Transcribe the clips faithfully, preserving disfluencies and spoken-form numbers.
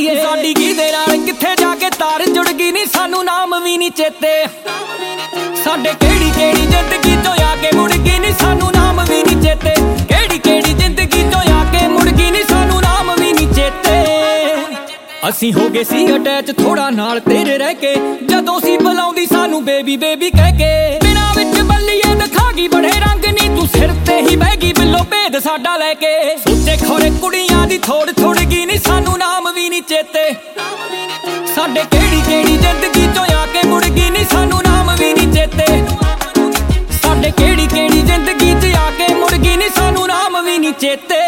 ਏ। ਸਾਡੀ ਕਿਹਦੇ ਨਾਲ ਕਿੱਥੇ ਜਾ ਕੇ ਤਾਰ ਜੁੜ ਗਈ ਨੀ ਸਾਨੂੰ ਨਾਮ ਵੀ ਨੀ ਚੇਤੇ। ਸਾਡੇ ਕਿਹੜੀ ਕਿਹੜੀ ਜ਼ਿੰਦਗੀ ਚੋਂ ਆ ਕੇ ਮੁੜ ਗਈ ਨੀ ਸਾਨੂੰ ਨਾਮ ਵੀ ਨੀ ਚੇਤੇ। ਕਿਹੜੀ ਕਿਹੜੀ ਜ਼ਿੰਦਗੀ ਚੋਂ ਆ ਕੇ ਮੁੜ ਗਈ ਨੀ ਸਾਨੂੰ ਨਾਮ ਵੀ ਨੀ ਚੇਤੇ। ਅਸੀਂ ਹੋ ਗਏ ਸੀ ਅਟੈਚ ਥੋੜਾ ਨਾਲ ਤੇਰੇ ਰਹਿ ਕੇ, ਜਦੋਂ ਸੀ ਬੁਲਾਉਂਦੀ ਸਾਨੂੰ ਬੇਬੀ ਬੇਬੀ ਕਹਿ ਕੇ। ਬਿਨਾਂ ਵਿੱਚ ਬੱਲੀਏ ਦਿਖਾ ਗਈ ਬੜੇ ਰੰਗ ਨੀ ਤੂੰ ਸਿਰ ਤੇ ਹੀ ਬਹਿ ਗਈ ਬਿੱਲੋ ਭੇਦ ਸਾਡਾ ਲੈ ਕੇ। ਸੋਚੇ ਖੋਰੇ ਕੁੜੀਆਂ ਦੀ ਥੋੜ ਥੋੜ ਗਈ ਨੀ ਸਾਨੂੰ ਨਾਮ ਵੀ ਨੀ ਚੇਤੇ। ਸਾਡੇ ਕਿਹੜੀ ਕਿਹੜੀ ਜ਼ਿੰਦਗੀ ਚੋਂ ਆ ਕੇ ਮੁੜ ਗਈ ਨੀ ਸਾਨੂੰ ਨਾਮ ਵੀ ਨੀ ਚੇਤੇ। ਸਾਡੇ ਕਿਹੜੀ ਕਿਹੜੀ ਜ਼ਿੰਦਗੀ ਚ ਆ ਕੇ ਮੁੜ ਗਈ ਨੀ ਸਾਨੂੰ ਨਾਮ ਵੀ ਨੀ ਚੇਤੇ।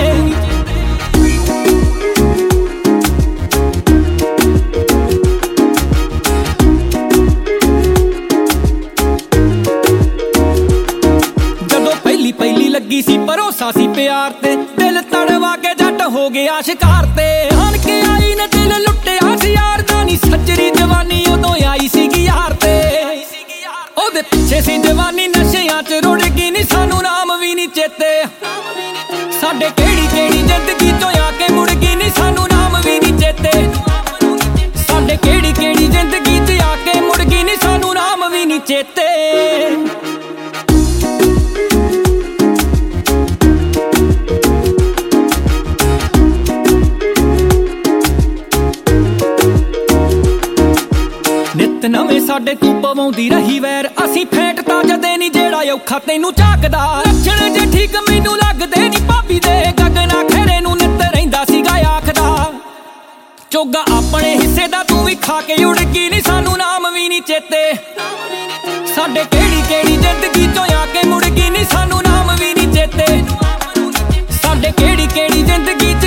ਪਹਿਲੀ ਲੱਗੀ ਸੀ ਭਰੋਸਾ ਸੀ ਪਿਆਰ ਤੇ, ਦਿਲ ਤੜਵਾ ਕੇ ਜੱਟ ਹੋ ਗਿਆ ਸ਼ਿਕਾਰ ਤੇ। ਹਣ ਕੇ ਆਈ ਨੇ ਦਿਲ ਲੁੱਟਿਆ ਸੀ ਯਾਰ ਦਾ ਨੀ, ਸੱਜਰੀ ਜਵਾਨੀ ਉਦੋਂ ਆਈ ਸੀਗੀ ਯਾਰ ਤੇ। ਉਹਦੇ ਪਿੱਛੇ ਸੀ ਜਵਾਨੀ ਨਸ਼ਿਆਂ ਚ ਰੁੜ ਗਈ ਨੀ ਸਾਨੂੰ ਨਾਮ ਵੀ ਨੀ ਚੇਤੇ। ਸਾਡੇ ਕਿਹੜੀ ਕਿਹੜੀ ਜ਼ਿੰਦਗੀ ਚੋਂ ਆ ਕੇ ਮੁੜ ਗਈ ਨੀ ਸਾਨੂੰ ਨਾਮ ਵੀ ਨੀ ਚੇਤੇ। ਸਾਡੇ ਕਿਹੜੀ ਕਿਹੜੀ ਜ਼ਿੰਦਗੀ ਚ ਆ ਕੇ ਮੁੜ ਗਈ ਨੀ ਸਾਨੂੰ ਨਾਮ ਵੀ ਨੀ ਚੇਤੇ। ਨਿੱਤ ਨਵੇਂ ਸਾਡੇ ਤੂੰ ਪਵਾਉਂਦੀ ਰਹੀ ਵੈਰ, ਅਸੀਂ ਫੇਟ ਤਾਂ ਜਦੇ ਨੀ ਜਿਹੜਾ ਔਖਾ ਤੈਨੂੰ ਝਾਕਦਾ। ਲੱਛਣ ਜੇ ਠੀਕ ਮੈਨੂੰ ਲੱਗਦੇ ਨੀ ਭਾਬੀ ਦੇ, ਗਗਨਾ ਖੇਰੇ ਨੂੰ ਨਿੱਤ ਰਹਿੰਦਾ ਸੀਗਾ ਆਖਦਾ। ਚੋਗਾ ਆਪਣੇ ਹਿੱਸੇ ਦਾ ਤੂੰ ਵੀ ਖਾ ਕੇ ਉੜ ਗਈ ਨੀ ਸਾਨੂੰ ਨਾਮ ਵੀ ਨੀ ਚੇਤੇ। ਸਾਡੇ ਕਿਹੜੀ ਕਿਹੜੀ ਜ਼ਿੰਦਗੀ ਚੋਂ ਆ ਕੇ ਮੁੜ ਗਈ ਨੀ ਸਾਨੂੰ ਨਾਮ ਵੀ ਨੀ ਚੇਤੇ। ਸਾਡੇ ਕਿਹੜੀ ਕਿਹੜੀ ਜ਼ਿੰਦਗੀ